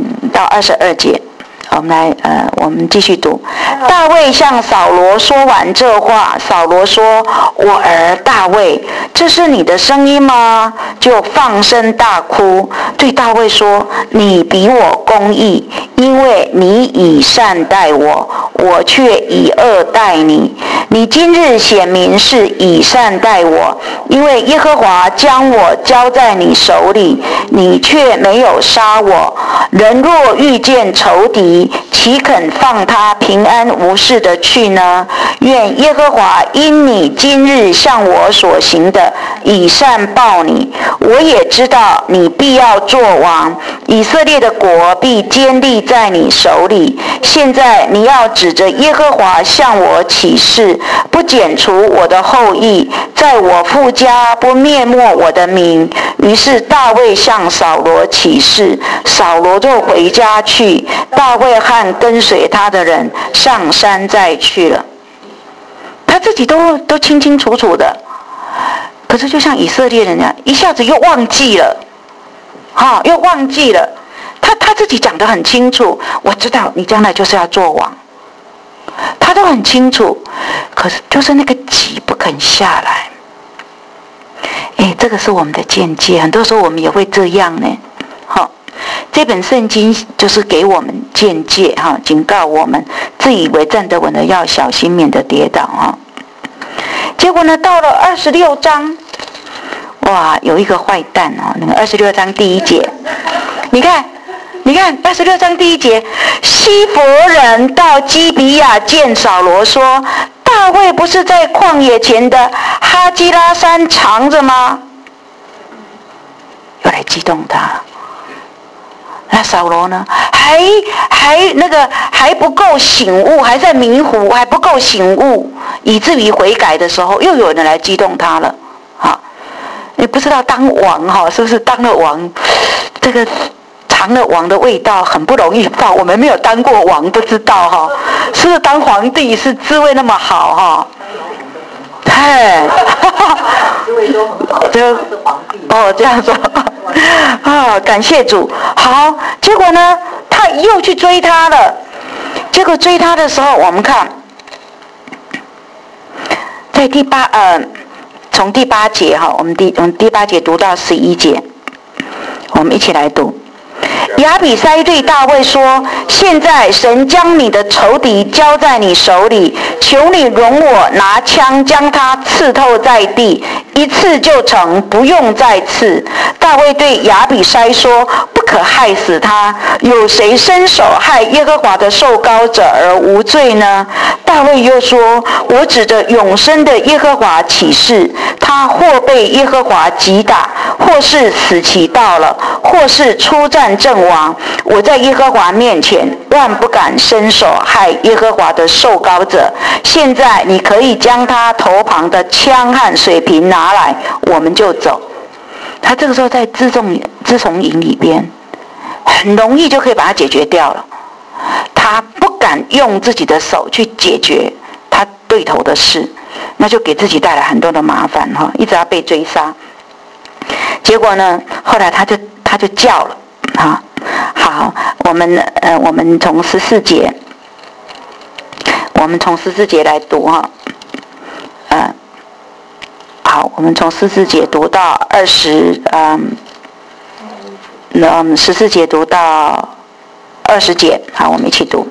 22节，我们继续读。大卫向扫罗说完这话，扫罗说：“我儿大卫，这是你的声音吗？”就放声大哭，对大卫说：“你比我公义，因为你以善待我，我却以恶待你。你今日显明是以善待我，因为耶和华将我交在你手里，你却没有杀我。人若遇见仇敌，岂肯放他平安无事的去呢？愿耶和华因你今日向我所行的以善报你。我也知道你必要作王，以色列的国必坚立在你手里。现在你要指着耶和华向我起誓，不剪除我的后裔，在我父家不灭没我的名。”于是大卫向扫罗起誓，扫罗就回家去，大卫和跟随他的人上山再去了。他自己都清清楚楚的，可是就像以色列人一样，一下子又忘记了，又忘记了。他自己讲得很清楚，我知道你将来就是要做王，他都很清楚，可是就是那个急不肯下来。这个是我们的见解，很多时候我们也会这样呢。这本圣经就是给我们见解，警告我们自以为站得稳的要小心，免得跌倒。结果呢，到了26章，哇，有一个坏蛋那个26章第1节，你看26章第1节，西弗人到基比亚见扫罗说：“大卫不是在旷野前的哈基拉山藏着吗？”又来激动他。那扫罗呢，还不够醒悟，还在迷糊，还不够醒悟，以至于悔改的时候，又有人来激动他了。你不知道当王是不是当了王，这个尝了王的味道很不容易报。我们没有当过王，不知道是不是当皇帝是滋味那么好滋味都很好，是皇帝。 这样说感谢主。好，结果呢，他又去追他了。结果追他的时候，我们看在从第8节我们第8节读到11节，我们一起来读。亚比筛对大卫说：“现在神将你的仇敌交在你手里，求你容我拿枪将他刺透在地，一刺就成，不用再刺。”大卫对亚比筛说：“不可害死他，有谁伸手害耶和华的受膏者而无罪呢？”大卫又说：“我指着永生的耶和华起誓，他或被耶和华击打，或是死期到了，或是出战阵亡。我在耶和华面前万不敢伸手害耶和华的受膏者。现在你可以将他头旁的枪和水瓶拿来，我们就走。”他这个时候在辎重营里边，很容易就可以把它解决掉了。他不敢用自己的手去解决他对头的事，那就给自己带来很多的麻烦一直要被追杀。结果呢，后来他就叫了好，我们从14节，来读好，我们从14节读到14节读到20节，好，我们一起读。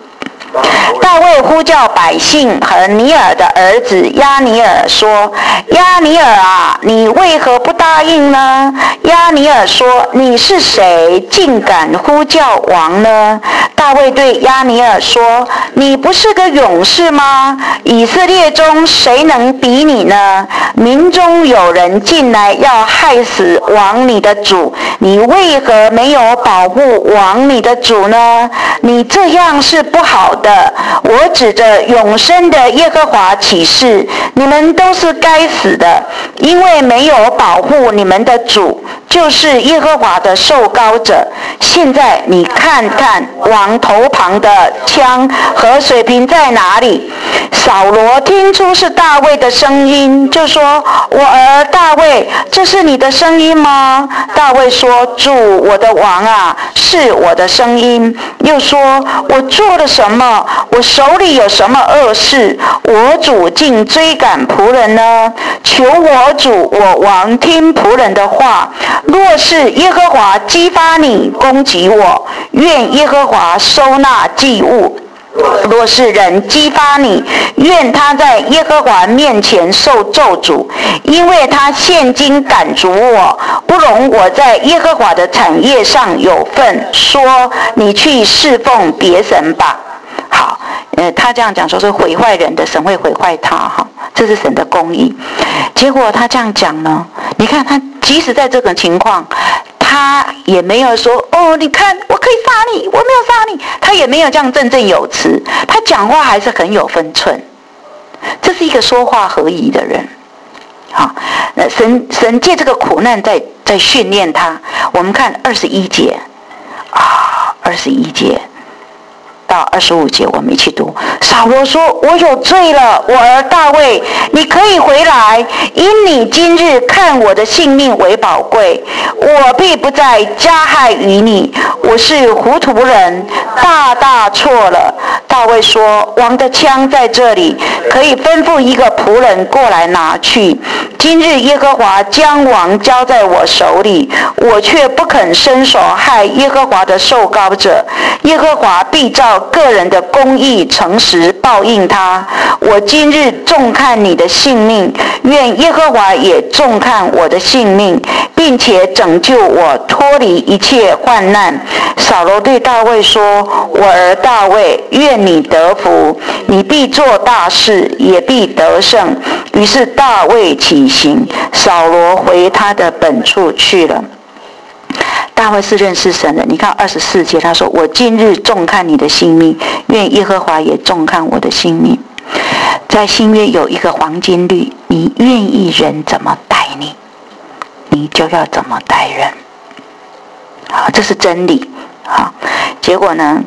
大卫呼叫百姓和尼尔的儿子亚尼尔说：亚尼尔啊，你为何不答应呢？亚尼尔说：你是谁，竟敢呼叫王呢？大卫对亚尼尔说：你不是个勇士吗？以色列中谁能比你呢？民中有人进来要害死王你的主，你为何没有保护王你的主呢？你这样是不好的。我指着永生的耶和华起誓，你们都是该死的，因为没有保护你们的主，就是耶和华的受膏者。现在你看看王头旁的枪和水瓶在哪里？扫罗听出是大卫的声音，就说：我儿大卫，这是你的声音吗？大卫说：主我的王啊，是我的声音。又说：我做了什么？我手里有什么恶事？我主竟追赶仆人呢？求我主我王听仆人的话。若是耶和华激发你攻击我，愿耶和华收纳祭物。若是人激发你，愿他在耶和华面前受咒诅，因为他现今赶逐我，不容我在耶和华的产业上有份，说你去侍奉别神吧。好，他这样讲说是毁坏人的，神会毁坏他哈，这是神的公义。结果他这样讲呢，你看他即使在这种情况，他也没有说哦，你看我可以杀你，我没有杀你，他也没有这样振振有词，他讲话还是很有分寸。这是一个说话合宜的人。好，神借这个苦难在训练他。我们看21节啊，21节到25节，我们一起读。扫罗说：我有罪了，我儿大卫，你可以回来，因你今日看我的性命为宝贵，我必不再加害于你。我是糊涂人，大错了。大卫说：王的枪在这里，可以吩咐一个仆人过来拿去。今日耶和华将王交在我手里，我却不肯伸手害耶和华的受膏者。耶和华必照个人的公义诚实报应他。我今日重看你的性命，愿耶和华也重看我的性命，并且拯救我脱离一切患难。扫罗对大卫说：我儿大卫，愿你得福，你必做大事，也必得胜。于是大卫起行，扫罗回他的本处去了。大卫是认识神的，你看24节他说：我今日重看你的性命，愿耶和华也重看我的性命。在新约有一个黄金律，你愿意人怎么待你，你就要怎么待人。好，这是真理。好，结果呢，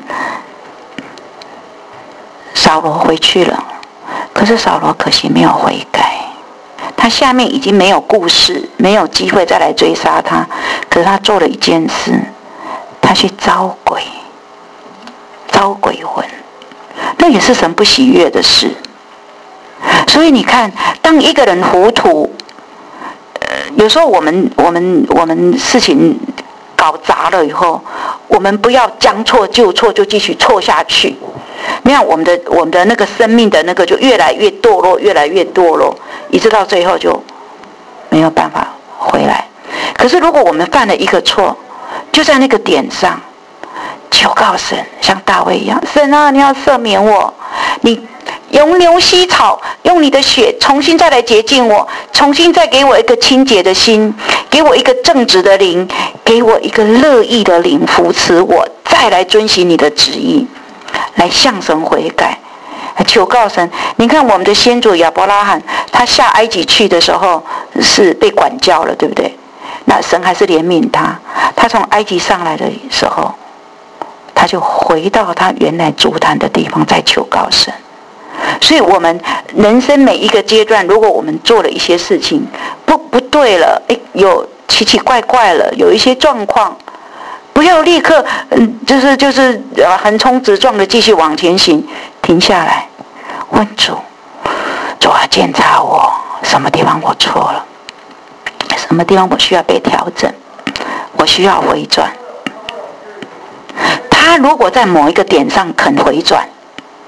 扫罗回去了，可是扫罗可惜没有悔改，他下面已经没有故事，没有机会再来追杀他。可是他做了一件事，他去招鬼魂，那也是神不喜悦的事。所以你看，当一个人糊涂，有时候我们事情搞砸了以后，我们不要将错就错，就继续错下去。那样我们的那个生命的那个就越来越堕落，越来越堕落，一直到最后就没有办法回来。可是如果我们犯了一个错，就在那个点上求告神，像大卫一样，神啊，你要赦免我，你用牛膝草，用你的血重新再来洁净我，重新再给我一个清洁的心，给我一个正直的灵，给我一个乐意的灵，扶持我再来遵行你的旨意，来向神悔改，求告神。你看我们的先祖亚伯拉罕，他下埃及去的时候是被管教了，对不对？那神还是怜悯他，他从埃及上来的时候，他就回到他原来足坛的地方再求告神。所以我们人生每一个阶段，如果我们做了一些事情不对了，有奇奇怪怪了，有一些状况，不要立刻就是横冲直撞的继续往前行，停下来问主啊，检查我什么地方我错了，什么地方我需要被调整，我需要回转。他如果在某一个点上肯回转，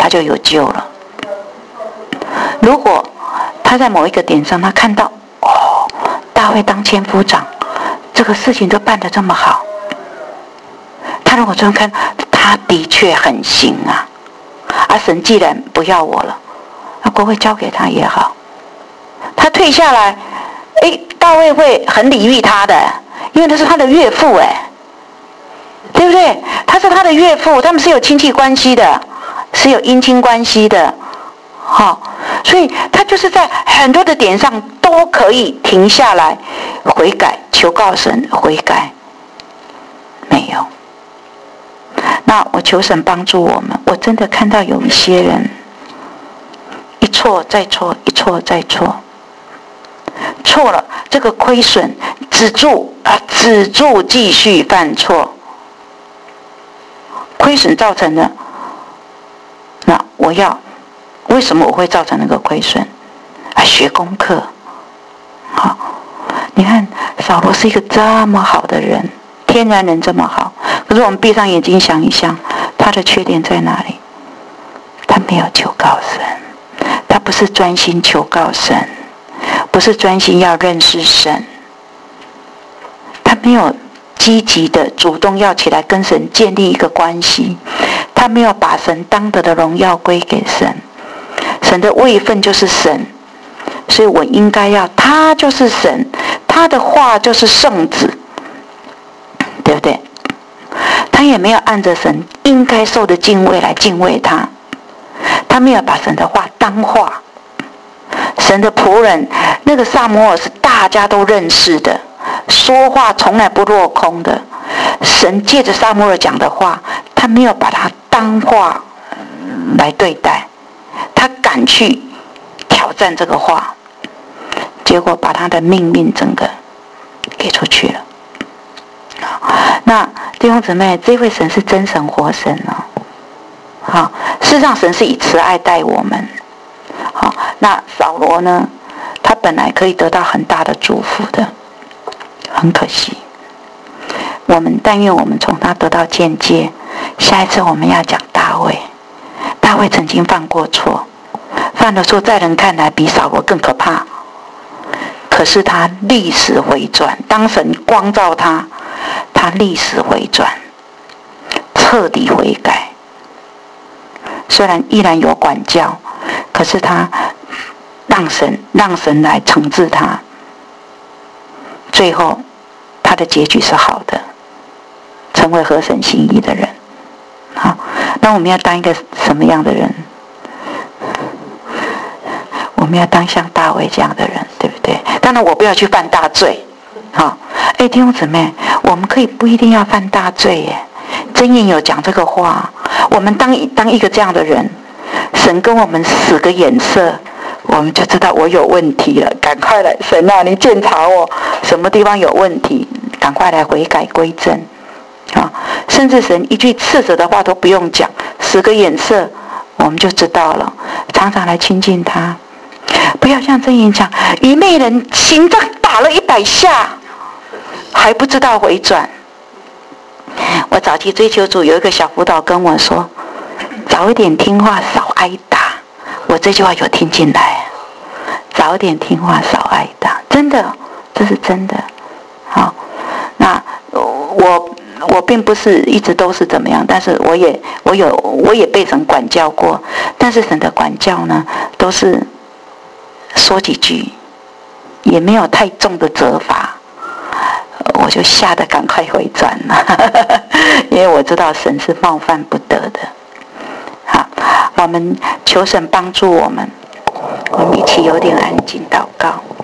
他就有救了。如果他在某一个点上，他看到大卫当千夫长，这个事情都办得这么好，他如果这样看，他的确很行啊。神既然不要我了，那国会交给他也好。他退下来，大卫会很礼遇他的，因为他是他的岳父，对不对？他是他的岳父，他们是有亲戚关系的，是有姻亲关系的，所以他就是在很多的点上都可以停下来悔改，求告神悔改。没有。那我求神帮助我们。我真的看到有一些人一错再错，一错再错，错了这个亏损止住继续犯错，亏损造成的，那为什么我会造成那个亏损？学功课。好，你看扫罗是一个这么好的人，天然人这么好，可是我们闭上眼睛想一想，他的缺点在哪里？他没有求告神，他不是专心求告神，不是专心要认识神，他没有积极的主动要起来跟神建立一个关系，他没有把神当得的荣耀归给神，神的位分就是神，所以我应该要他就是神，他的话就是圣旨，对不对？他也没有按着神应该受的敬畏来敬畏他，他没有把神的话当话。神的仆人那个撒母耳是大家都认识的，说话从来不落空的，神借着撒母耳讲的话，他没有把它当话来对待，他敢去挑战这个话，结果把他的命运整个给出去了。那弟兄姊妹，这位神是真神活神好，事实上神是以慈爱待我们。好，那扫罗呢，他本来可以得到很大的祝福的，很可惜。但愿我们从他得到见解。下一次我们要讲大卫，大卫曾经犯过错，犯了错在人看来比扫罗更可怕，可是他历史回转，当神光照他，他历史回转，彻底悔改。虽然依然有管教，可是他让神来惩治他，最后他的结局是好的，成为合神心意的人。好，那我们要当一个什么样的人？我们要当像大卫这样的人，对不对？当然我不要去犯大罪。好，弟兄姊妹，我们可以不一定要犯大罪耶。箴言有讲这个话，我们当一个这样的人，神跟我们使个眼色，我们就知道我有问题了，赶快来，神啊，你鉴察我什么地方有问题，赶快来悔改归正。甚至神一句斥责的话都不用讲，使个眼色我们就知道了，常常来亲近他。不要像箴言讲，愚昧人行杖打了100下还不知道回转。我早期追求主有一个小辅导跟我说，早一点听话少挨打。我这句话有听进来，早一点听话少挨打，真的，这是真的。好，那我并不是一直都是怎么样，但是我也被神管教过，但是神的管教呢，都是说几句，也没有太重的责罚，我就吓得赶快回转了，因为我知道神是冒犯不得的。好，我们求神帮助我们，我们一起有点安静祷告。